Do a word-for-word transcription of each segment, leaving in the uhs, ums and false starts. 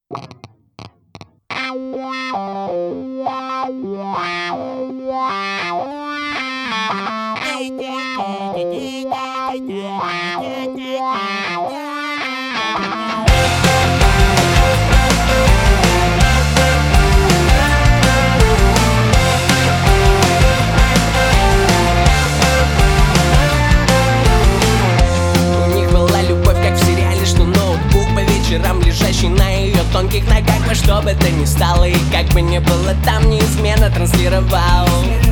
Вечерам лежащий на ее тонких ногах. Во что бы то ни стало и как бы ни было там, неизменно транслировал.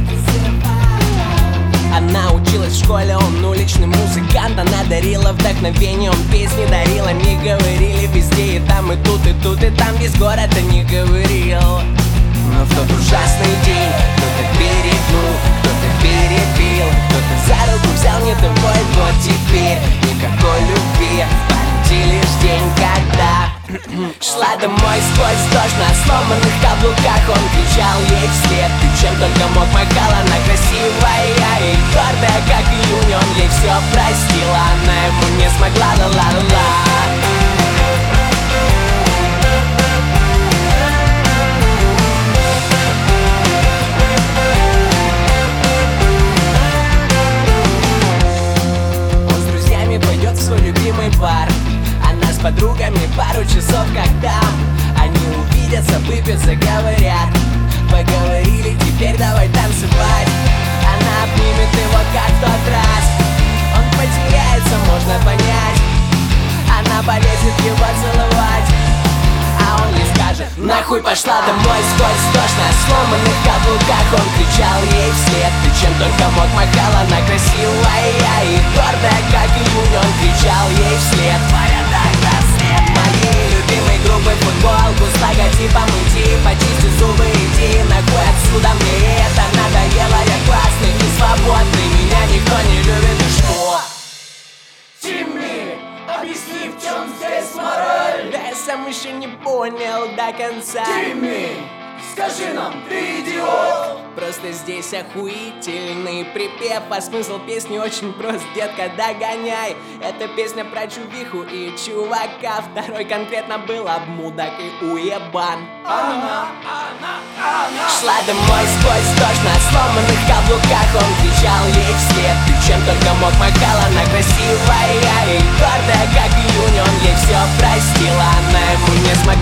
Она училась в школе, он уличный музыкант. Она дарила вдохновение, он песни дарил. Они говорили везде и там, и тут, и тут, и там. Весь город о них говорил. Но в тот ужасный день кто-то перегнул, кто-то перепил, кто-то за руку взял не твой. Вот теперь никакой любви, в памяти лишь день, когда шла домой сквозь дождь на сломанных каблуках. Он кричал ей вслед: ты чем только мог, махала. Она красивая и гордая, как июнь. Он ей все простил, она ему не смогла. Ла-ла-ла-ла. Бар. Она с подругами пару часов как там. Они увидятся, выпьют, заговорят. Поговорили, теперь давай танцевать. Она обнимет его как в тот раз. Он потеряется, можно понять. Она полезет его целовать, а он ей скажет: нахуй пошла домой сквозь дождь на сломанных каблуках. Он кричал ей вслед: ты чем только мог, махала. Она красивая и гордая, как июнь. Он кричал ей вслед: твоя тогда след. Моей любимой группы футболку с логотипом иди, почисти зубы, иди нахуй отсюда. Мне это надоело, я классный и свободный. Меня никто не любит, и что? Тимми, объясни, в чем здесь мораль? Да я сам еще не понял до конца. Тимми, скажи нам, ты идиот. Просто здесь охуительный припев, а смысл песни очень прост, детка, догоняй. Это песня про чувиху и чувака. Второй конкретно был обмудок и уебан. Она, она, она шла домой сквозь дождь на сломанных каблуках. Он кричал ей вслед: ты чем только мог, махала. Она красивая и гордая, как июнь. Он ей все простила, она ему не смогла.